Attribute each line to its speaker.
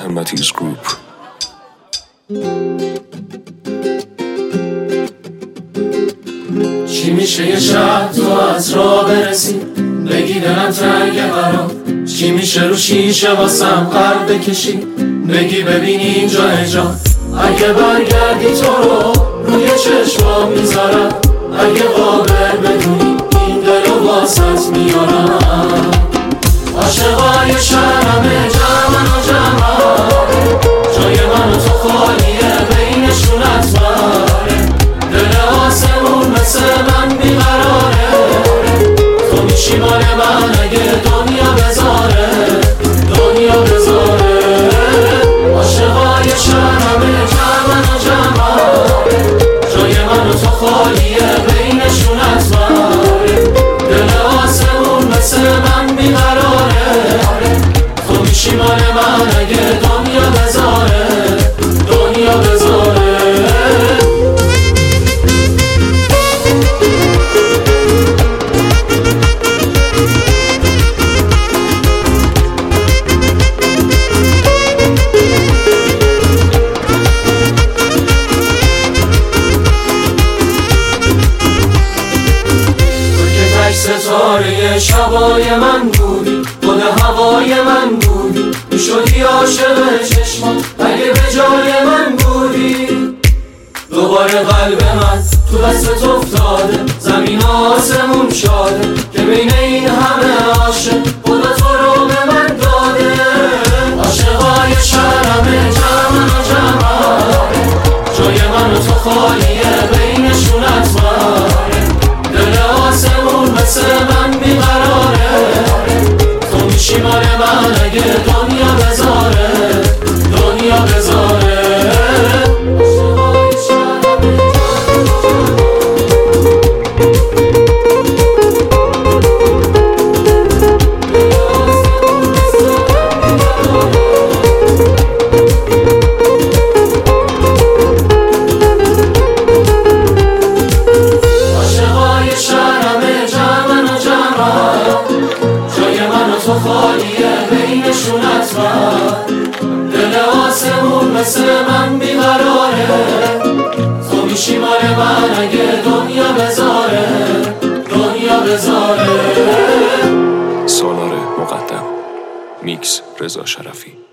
Speaker 1: and Matthew's group.
Speaker 2: چی میشه یه شب تو از راه برسی بگی دلم تنگه برام؟ چی میشه رو شیشه واسم قلب بکشی بگی ببین اینجا جان؟ اگه برگردی تو رو روی چشمام میذارم، اگه قابل بدونی این دلو واسط میارم. عاشقای شهرمه جمعن و جمعن، جای من و تو خالیه بینشون اتمره. دل آسمون مثل من بیقراره، تو میشی مال من اگه دنیا بذاره، دنیا بذاره. عاشقای شهرمه جمعن و جمعن، جای من و تو خالیه بینشون اتمره. دل آسمون مثل من بیقراره، تو میشی مال من اگه دنیا بذاره، دنیا بذاره. ستاره شبای من بودی، خود هوای من بودی، میشدی عاشق چشمان اگه به جای من بودی. دوباره قلب من تو دستت افتاده، زمین آسمون شاده که بین این همه عاشق خدا تو رو به من داده. عاشقای شهرمه جمعن و جمعن، جای من و تو خالیه بینشون اتمره. دل آسمون مثل من بیقراره، تو میشی مال من اگه دنیا بذاره، دنیا بذاره. تو خالیه بینشون اتمر، دل آسمون مثل من بیقراره، تو میشی مال من اگه دنیا بذاره، دنیا بذاره.
Speaker 1: سالار مقدم، میکس رضا شرفی.